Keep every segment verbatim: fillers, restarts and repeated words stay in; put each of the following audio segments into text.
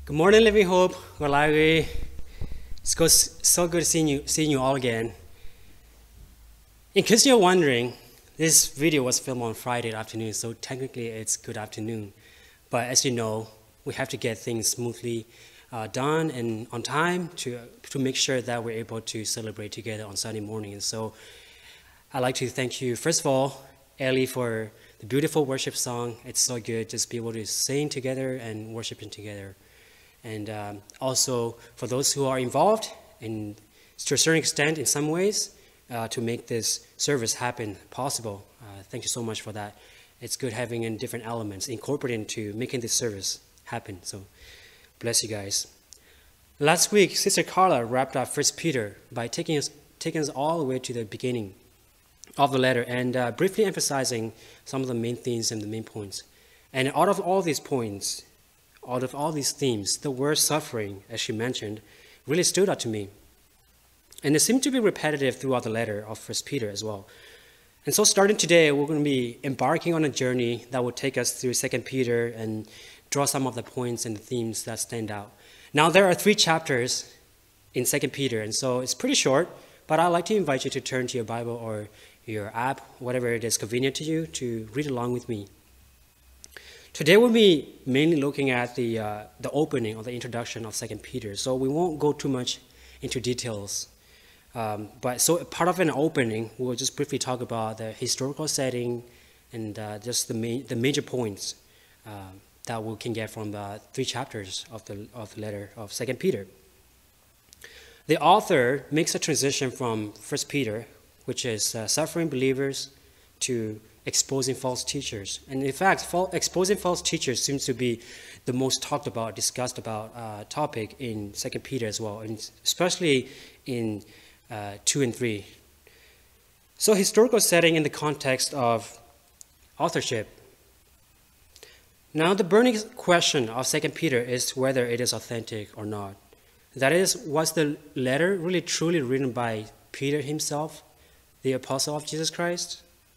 Good morning, Living Hope. Galari. It's go- so good seeing you, seeing you all again. In case you're wondering, this video was filmed on Friday afternoon, so technically it's good afternoon. But as you know, we have to get things smoothly uh, done and on time to to make sure that we're able to celebrate together on Sunday morning. And so I'd like to thank you, first of all, Ellie, for the beautiful worship song. It's so good just be able to sing together and worshiping together. And um, also for those who are involved, in, to a certain extent, in some ways, uh, to make this service happen possible. Uh, thank you so much for that. It's good having in different elements incorporated into making this service happen. So bless you guys. Last week, Sister Carla wrapped up First Peter by taking us, taking us all the way to the beginning of the letter and uh, briefly emphasizing some of the main themes and the main points. And out of all these points, out of all these themes, the word suffering, as she mentioned, really stood out to me. And it seemed to be repetitive throughout the letter of First Peter as well. And so starting today, we're going to be embarking on a journey that will take us through Second Peter and draw some of the points and the themes that stand out. Now, there are three chapters in Second Peter, and so it's pretty short, but I'd like to invite you to turn to your Bible or your app, whatever it is convenient to you, to read along with me. Today we'll be mainly looking at the uh, the opening or the introduction of Second Peter, so we won't go too much into details. Um, but so part of an opening, we'll just briefly talk about the historical setting and uh, just the main, the major points uh, that we can get from the three chapters of the of the letter of Second Peter. The author makes a transition from First Peter, which is uh, suffering believers, to exposing false teachers. And in fact, fa- exposing false teachers seems to be the most talked about, discussed about uh, topic in Second Peter as well, and especially in uh, two and three. So historical setting in the context of authorship. Now the burning question of Second Peter is whether it is authentic or not. That is, was the letter really truly written by Peter himself, the apostle of Jesus Christ?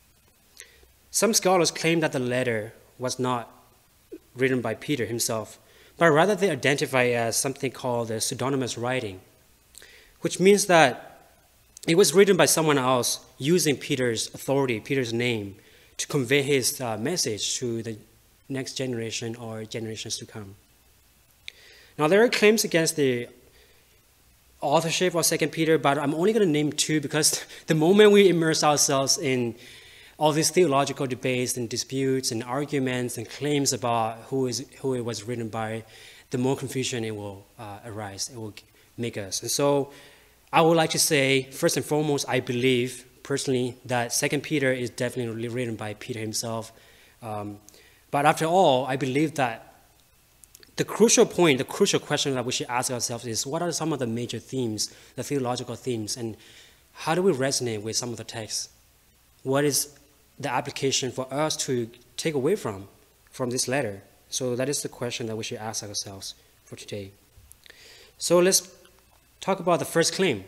Some scholars claim that the letter was not written by Peter himself, but rather they identify it as something called the pseudonymous writing, which means that it was written by someone else using Peter's authority, Peter's name, to convey his uh, message to the next generation or generations to come. Now, there are claims against the authorship of Second Peter, but I'm only going to name two because the moment we immerse ourselves in all these theological debates and disputes and arguments and claims about who is who it was written by, the more confusion it will uh, arise, it will make us. And so I would like to say, first and foremost, I believe personally that Second Peter is definitely written by Peter himself. Um, but after all, I believe that the crucial point, the crucial question that we should ask ourselves is, what are some of the major themes, the theological themes, and how do we resonate with some of the texts? What is the application for us to take away from, from this letter? So that is the question that we should ask ourselves for today. So let's talk about the first claim.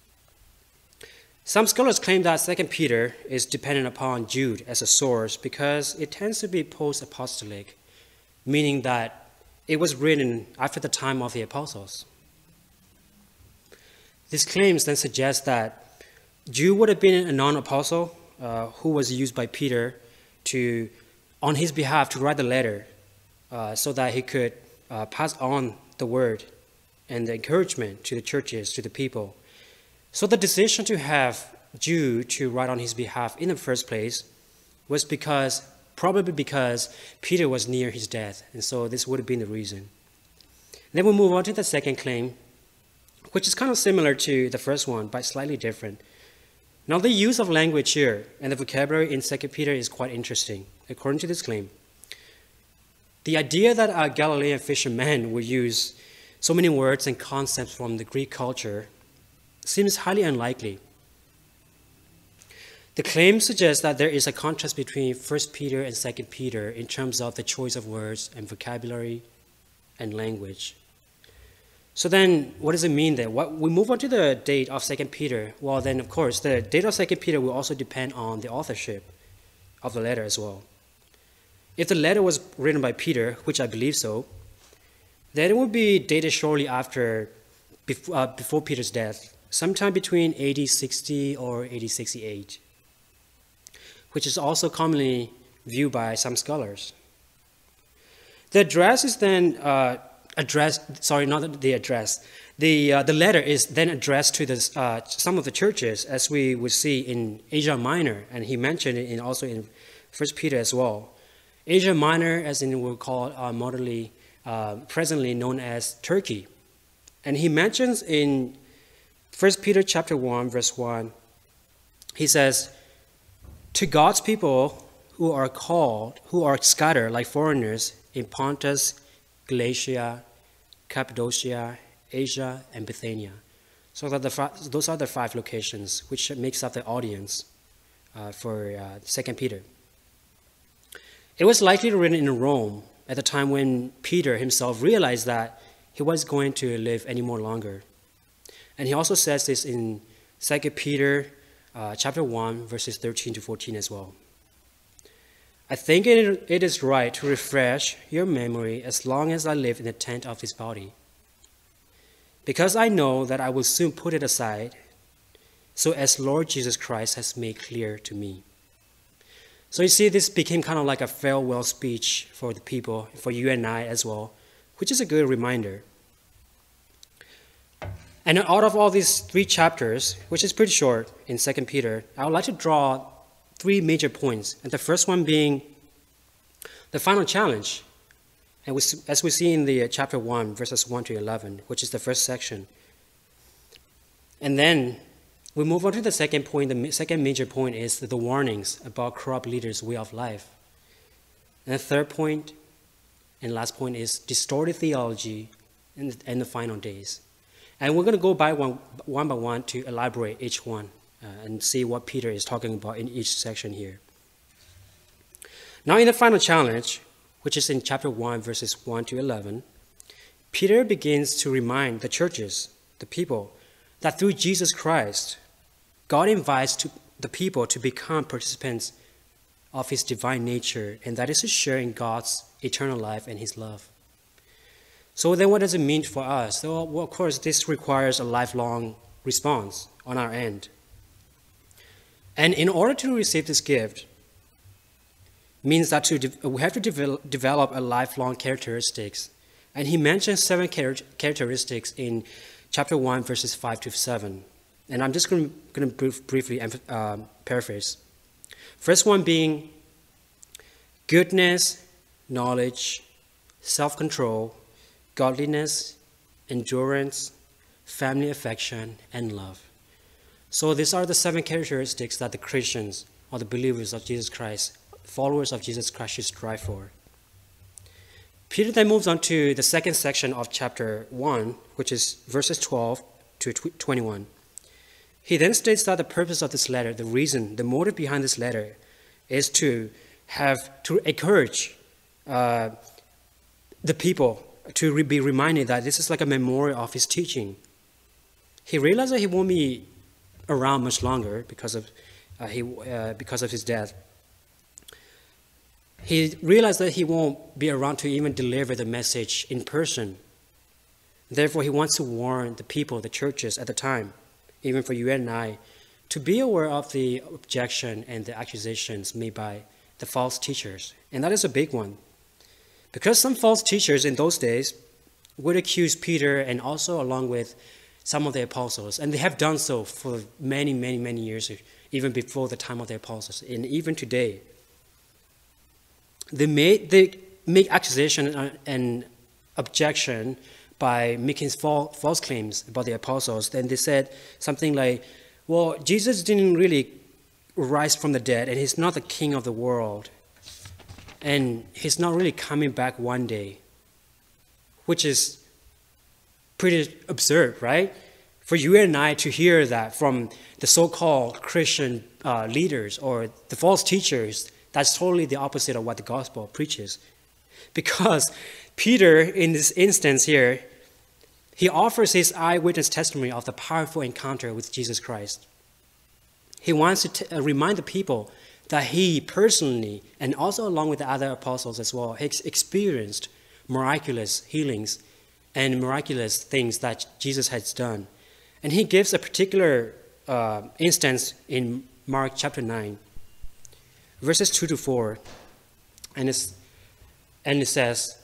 Some scholars claim that Second Peter is dependent upon Jude as a source because it tends to be post-apostolic, meaning that it was written after the time of the apostles. These claims then suggest that Jude would have been a non-apostle uh, who was used by Peter to, on his behalf, to write the letter uh, so that he could uh, pass on the word and the encouragement to the churches, to the people. So the decision to have Jude to write on his behalf in the first place was because, probably because Peter was near his death, and so this would have been the reason. Then we'll move on to the second claim, which is kind of similar to the first one, but slightly different. Now, the use of language here and the vocabulary in Second Peter is quite interesting, according to this claim. The idea that a Galilean fisherman would use so many words and concepts from the Greek culture seems highly unlikely. The claim suggests that there is a contrast between First Peter and Second Peter in terms of the choice of words and vocabulary and language. So then, what does it mean then? What, we move on to the date of Second Peter. Well, then, of course, the date of Second Peter will also depend on the authorship of the letter as well. If the letter was written by Peter, which I believe so, Then it would be dated shortly after, before, uh, before Peter's death, sometime between A D sixty or A D sixty-eight, which is also commonly viewed by some scholars. The address is then uh, addressed, sorry, not the address. The, uh, the letter is then addressed to the, uh, some of the churches, as we would see in Asia Minor, and he mentioned it in, also in First Peter as well. Asia Minor, as in we'll call it uh, modernly, uh, presently known as Turkey. And he mentions in First Peter chapter one, verse one, he says, "To God's people who are called, who are scattered like foreigners in Pontus, Galatia, Cappadocia, Asia, and Bithynia." So that the, those are the five locations which makes up the audience uh, for uh, Second Peter. It was likely written in Rome at the time when Peter himself realized that he was going to live any more longer. And he also says this in Second Peter uh, chapter one, verses thirteen to fourteen as well. "I think it, it is right to refresh your memory as long as I live in the tent of this body, because I know that I will soon put it aside, so as Lord Jesus Christ has made clear to me." So you see, this became kind of like a farewell speech for the people, for you and I as well, which is a good reminder. And out of all these three chapters, which is pretty short in Second Peter, I would like to draw three major points. And the first one being the final challenge. And we, as we see in the uh, chapter one, verses one to eleven, which is the first section. And then we move on to the second point. The second major point is the warnings about corrupt leaders' way of life. And the third point and last point is distorted theology in, in the final days. And we're going to go by one, one by one to elaborate each one uh, and see what Peter is talking about in each section here. Now in the final challenge, which is in chapter one, verses one to eleven, Peter begins to remind the churches, the people, that through Jesus Christ, God invites to the people to become participants of his divine nature, and that is to share in God's eternal life and his love. So then what does it mean for us? So, well, of course, this requires a lifelong response on our end. And in order to receive this gift, means that to de- we have to develop, develop a lifelong characteristics. And he mentions seven char- characteristics in chapter one, verses five to seven. And I'm just going to brief, briefly uh, paraphrase. First one being goodness, knowledge, self-control, godliness, endurance, family affection, and love. So these are the seven characteristics that the Christians or the believers of Jesus Christ, followers of Jesus Christ, should strive for. Peter then moves on to the second section of chapter one, which is verses twelve to twenty-one. He then states that the purpose of this letter, the reason, the motive behind this letter, is to have to encourage uh, the people to re- be reminded that this is like a memorial of his teaching. He realized that he won't be around much longer because of uh, he uh, because of his death. He realized that he won't be around to even deliver the message in person. Therefore, he wants to warn the people, the churches at the time, even for you and I, to be aware of the objection and the accusations made by the false teachers. And that is a big one. Because some false teachers in those days would accuse Peter and also along with some of the apostles, and they have done so for many, many, many years, even before the time of the apostles, and even today. They made, they make accusation and objection by making false claims about the apostles. Then they said something like, well, Jesus didn't really rise from the dead, and he's not the king of the world, and he's not really coming back one day, which is pretty absurd, right? For you and I to hear that from the so-called Christian uh, leaders or the false teachers, that's totally the opposite of what the gospel preaches. Because Peter, in this instance here, he offers his eyewitness testimony of the powerful encounter with Jesus Christ. He wants to t- uh, remind the people that he personally, and also along with the other apostles as well, has experienced miraculous healings and miraculous things that Jesus has done. And he gives a particular uh, instance in Mark chapter nine, verses two to four. And, it's, and it says,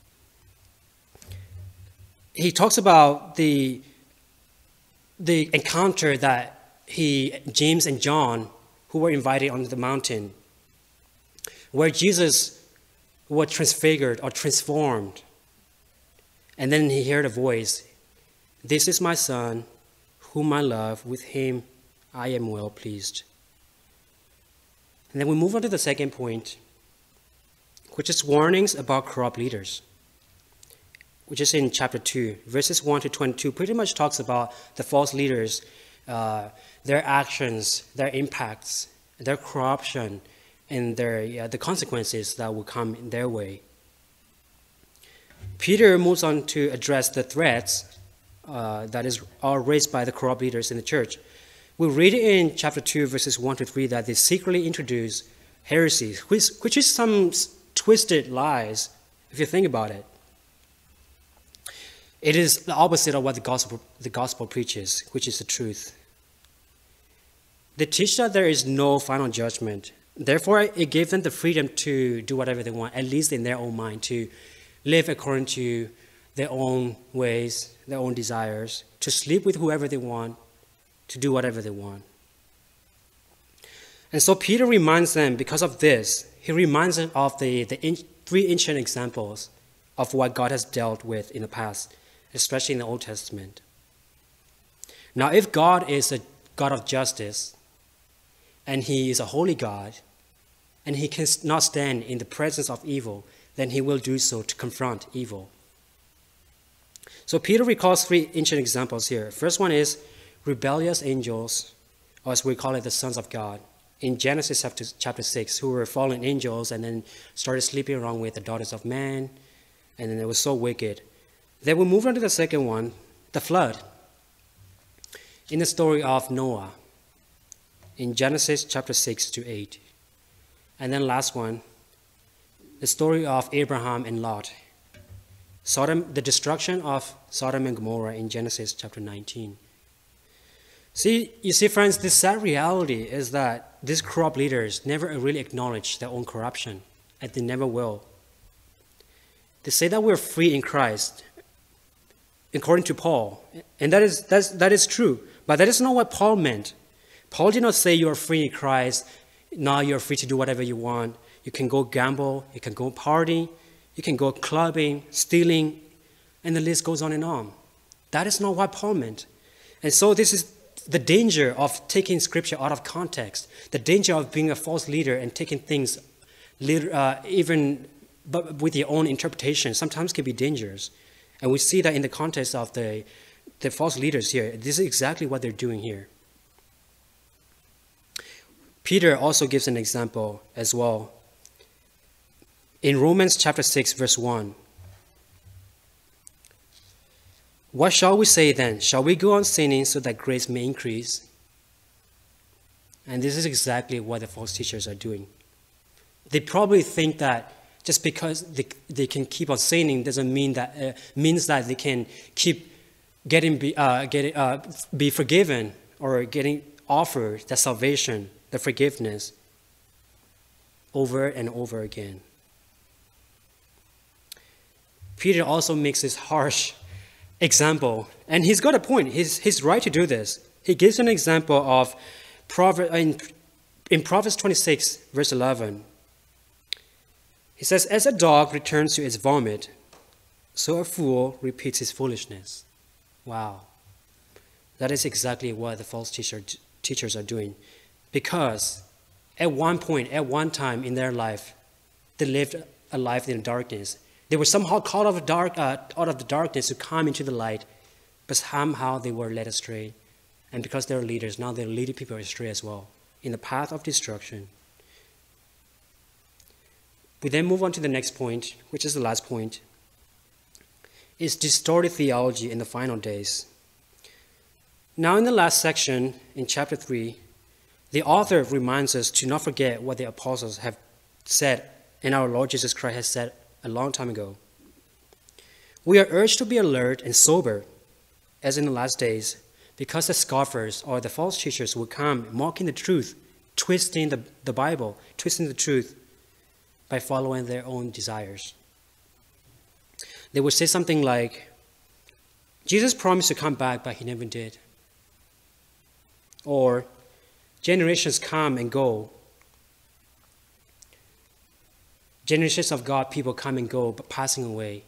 he talks about the, the encounter that he, James and John, who were invited onto the mountain, where Jesus was transfigured or transformed. And then he heard a voice, "This is my son, whom I love, with him I am well pleased." And then we move on to the second point, which is warnings about corrupt leaders, which is in chapter two, verses one to twenty-two, pretty much talks about the false leaders, uh, their actions, their impacts, their corruption, and their, yeah, the consequences that will come in their way. Peter moves on to address the threats uh, that is, are raised by the corrupt leaders in the church. We read in chapter two, verses one to three, that they secretly introduce heresies, which, which is some twisted lies, if you think about it. It is the opposite of what the gospel, the gospel preaches, which is the truth. They teach that there is no final judgment. Therefore, it gave them the freedom to do whatever they want, at least in their own mind, to live according to their own ways, their own desires, to sleep with whoever they want, to do whatever they want. And so Peter reminds them, because of this, he reminds them of the, the in, three ancient examples of what God has dealt with in the past, especially in the Old Testament. Now, if God is a God of justice, and he is a holy God, and he cannot stand in the presence of evil, then he will do so to confront evil. So Peter recalls three ancient examples here. First one is rebellious angels, or as we call it, the sons of God, in Genesis chapter, chapter six, who were fallen angels and then started sleeping around with the daughters of man, and then they were so wicked. Then we move on to the second one, the flood, in the story of Noah, in Genesis chapter six to eight. And then last one, the story of Abraham and Lot, Sodom, the destruction of Sodom and Gomorrah in Genesis chapter nineteen. See, you see, friends, the sad reality is that these corrupt leaders never really acknowledge their own corruption, and they never will. They say that we're free in Christ, according to Paul, and that is, that's, that is true, but that is not what Paul meant. Paul did not say you are free in Christ, now you're free to do whatever you want. You can go gamble, you can go party, you can go clubbing, stealing, and the list goes on and on. That is not what Paul meant. And so this is the danger of taking scripture out of context, the danger of being a false leader and taking things uh, even with your own interpretation sometimes can be dangerous. And we see that in the context of the, the false leaders here. This is exactly what they're doing here. Peter also gives an example as well. In Romans chapter six, verse one, "What shall we say then? Shall we go on sinning so that grace may increase?" And this is exactly what the false teachers are doing. They probably think that just because they, they can keep on sinning doesn't mean that uh, means that they can keep getting be, uh, getting uh, be forgiven or getting offered the salvation, the forgiveness over and over again. Peter also makes this harsh example, and he's got a point. He's, he's right to do this. He gives an example of Proverbs, in, in Proverbs twenty-six, verse eleven. He says, "As a dog returns to its vomit, so a fool repeats his foolishness." Wow. That is exactly what the false teacher, teachers are doing. Because at one point, at one time in their life, they lived a life in darkness. They were somehow called out of, dark, uh, out of the darkness to come into the light, but somehow they were led astray. And because they're leaders, now they're leading people astray as well, in the path of destruction. We then move on to the next point, which is the last point, is distorted theology in the final days. Now in the last section, in chapter three, the author reminds us to not forget what the apostles have said and our Lord Jesus Christ has said a long time ago. We are urged to be alert and sober, as in the last days, because the scoffers or the false teachers will come mocking the truth, twisting the, the Bible, twisting the truth by following their own desires. They would say something like, Jesus promised to come back, but he never did. Or, generations come and go. Generations of God people come and go, but passing away.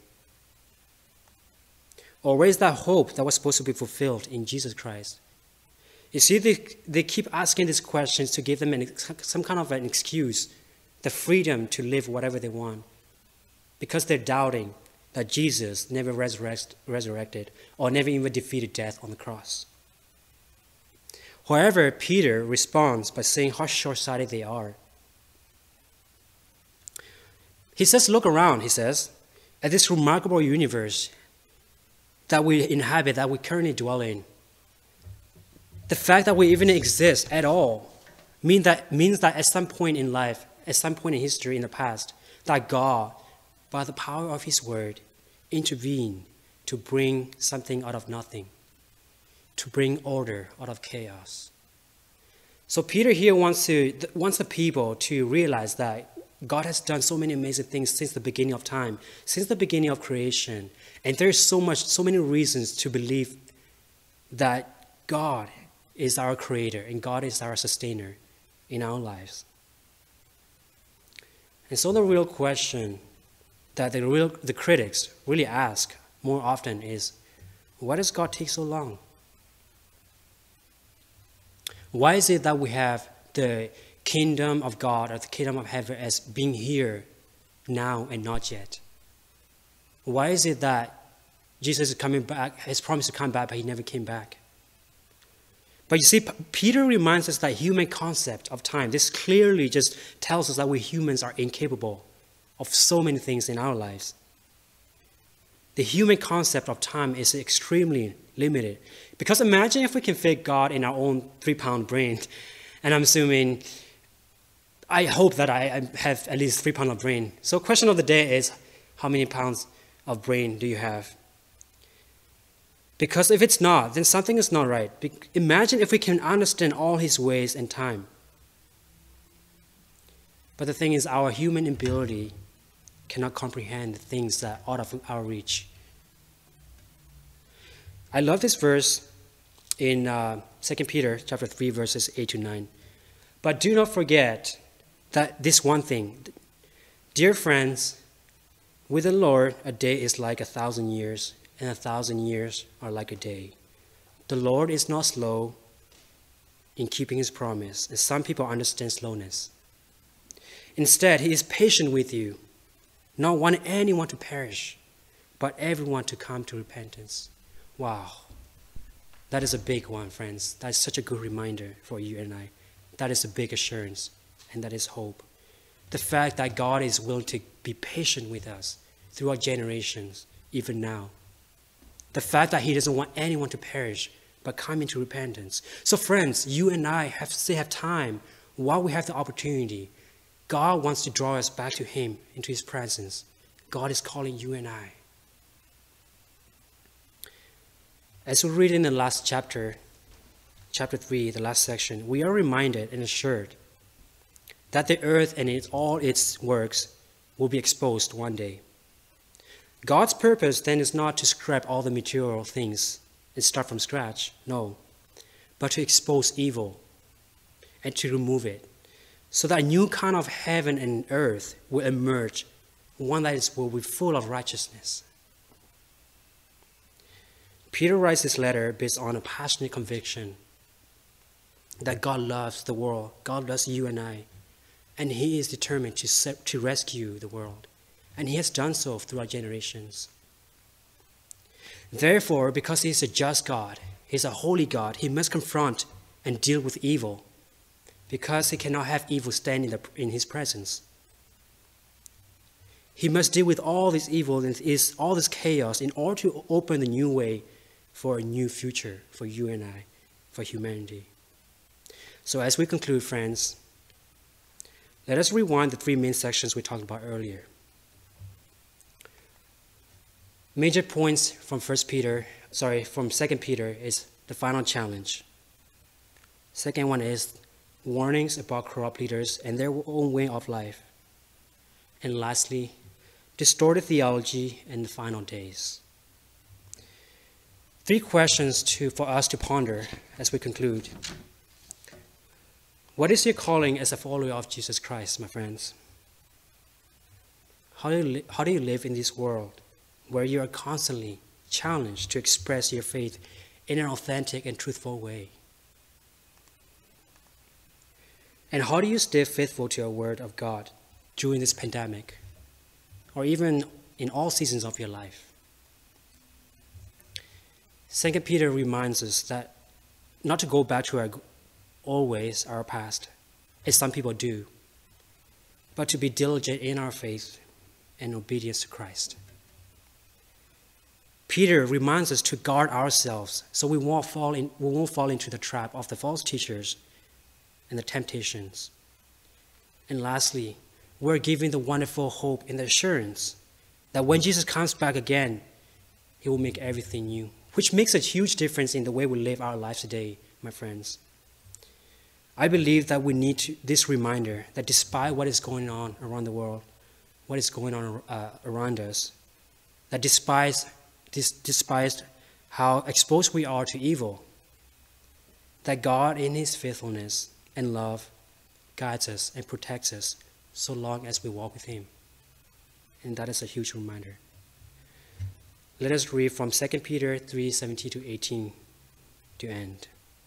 Or where is that hope that was supposed to be fulfilled in Jesus Christ? You see, they, they keep asking these questions to give them an, some kind of an excuse, the freedom to live whatever they want, because they're doubting that Jesus never resurrect, resurrected or never even defeated death on the cross. However, Peter responds by saying how short-sighted they are. He says, look around, he says, at this remarkable universe that we inhabit, that we currently dwell in. The fact that we even exist at all mean that, means that at some point in life, at some point in history in the past, that God, by the power of his word, intervened to bring something out of nothing, to bring order out of chaos. So Peter here wants, to, wants the people to realize that God has done so many amazing things since the beginning of time, since the beginning of creation. And there's so much, so many reasons to believe that God is our creator and God is our sustainer in our lives. And so the real question that the real the critics really ask more often is, why does God take so long? Why is it that we have the kingdom of God or the kingdom of heaven as being here now and not yet? Why is it that Jesus is coming back, has promised to come back, but he never came back? But you see, Peter reminds us that human concept of time, this clearly just tells us that we humans are incapable of so many things in our lives. The human concept of time is extremely limited. Because imagine if we can fit God in our own three-pound brain. And I'm assuming, I hope that I have at least three pounds of brain. So question of the day is, how many pounds of brain do you have? Because if it's not, then something is not right. Imagine if we can understand all his ways and time. But the thing is, our human ability cannot comprehend the things that are out of our reach. I love this verse in uh, Second Peter chapter three, verses eight to nine. But do not forget that this one thing, dear friends, with the Lord, a day is like a thousand years, and a thousand years are like a day. The Lord is not slow in keeping his promise, and some people understand slowness. Instead, he is patient with you, not wanting anyone to perish, but everyone to come to repentance. Wow. That is a big one, friends. That is such a good reminder for you and I. That is a big assurance, and that is hope. The fact that God is willing to be patient with us throughout generations, even now. The fact that he doesn't want anyone to perish, but come into repentance. So friends, you and I have still have time while we have the opportunity. God wants to draw us back to him, into his presence. God is calling you and I. As we read in the last chapter, chapter three, the last section, we are reminded and assured that the earth and its, all its works will be exposed one day. God's purpose then is not to scrap all the material things and start from scratch, no, but to expose evil and to remove it, so that a new kind of heaven and earth will emerge, one that is, will be full of righteousness. Peter writes this letter based on a passionate conviction that God loves the world, God loves you and I, and he is determined to, set, to rescue the world. And he has done so throughout generations. Therefore, because he is a just God, he is a holy God, he must confront and deal with evil, because he cannot have evil stand in, the, in his presence. He must deal with all this evil and is all this chaos in order to open the new way for a new future for you and I, for humanity. So as we conclude, friends, let us rewind the three main sections we talked about earlier. Major points from First Peter, sorry, from Second Peter is the final challenge. Second one is warnings about corrupt leaders and their own way of life. And lastly, distorted theology in the final days. Three questions to, for us to ponder as we conclude. What is your calling as a follower of Jesus Christ, my friends? How do you, li- how do you live in this world where you are constantly challenged to express your faith in an authentic and truthful way? And how do you stay faithful to your word of God during this pandemic, or even in all seasons of your life? Second Peter reminds us that not to go back to our old ways, our past, as some people do, but to be diligent in our faith and obedience to Christ. Peter reminds us to guard ourselves so we won't fall in, we won't fall into the trap of the false teachers and the temptations. And lastly, we're given the wonderful hope and the assurance that when Jesus comes back again, he will make everything new, which makes a huge difference in the way we live our lives today, my friends. I believe that we need to, this reminder that despite what is going on around the world, what is going on uh, around us, that despite, dis, despite how exposed we are to evil, that God in his faithfulness and love guides us and protects us so long as we walk with him. And that is a huge reminder. Let us read from Second Peter three, seventeen to eighteen to end.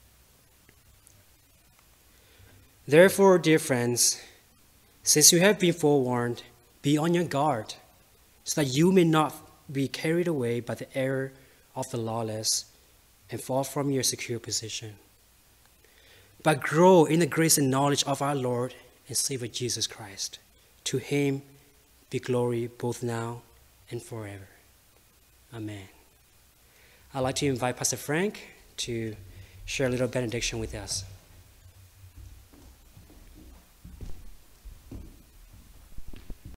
Therefore, dear friends, since you have been forewarned, be on your guard, so that you may not be carried away by the error of the lawless and fall from your secure position, but grow in the grace and knowledge of our Lord and Savior Jesus Christ. To him be glory both now and forever. Amen. I'd like to invite Pastor Frank to share a little benediction with us.